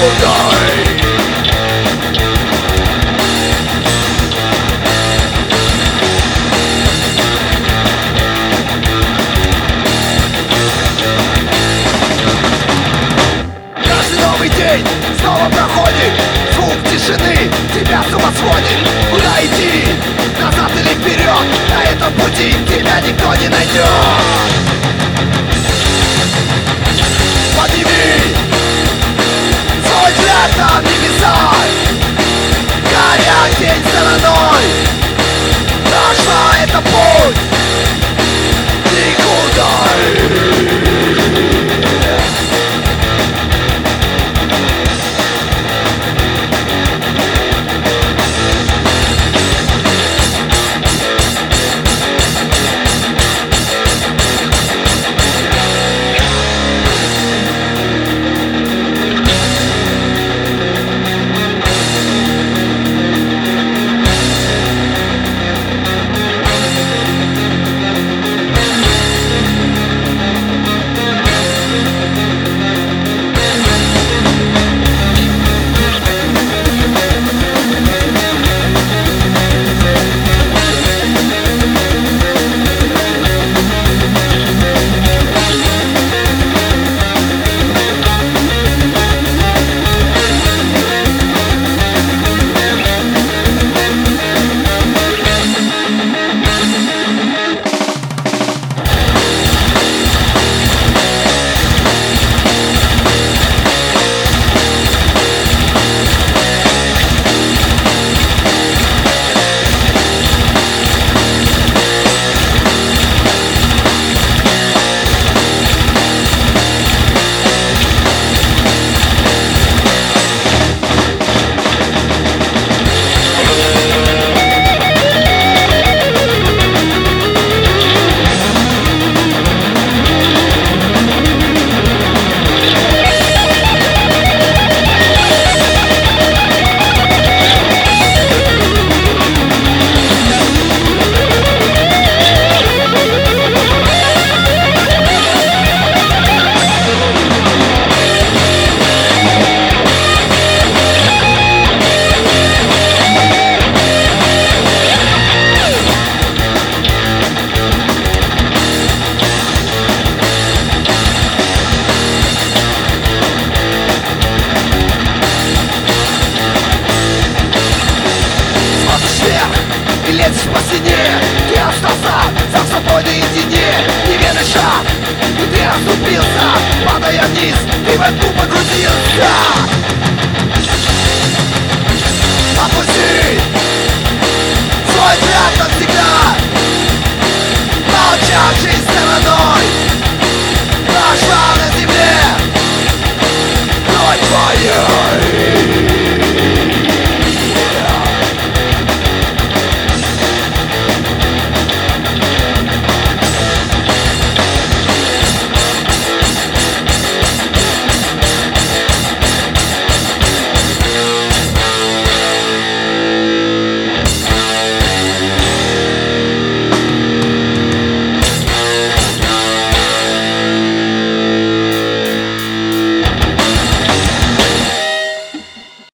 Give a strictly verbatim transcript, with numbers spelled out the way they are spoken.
Каждый новый день снова проходит, звук тишины тебя с ума сводит. Куда идти? Назад или вперед? На этом пути тебя никто не найдет. Подними свой взгляд на небеса, горя день стороной. Прошла это путь никуда. По стене ты остался сам с собой наедине. Неверный шаг, и ты оступился, падая вниз, ты в эту погрузился.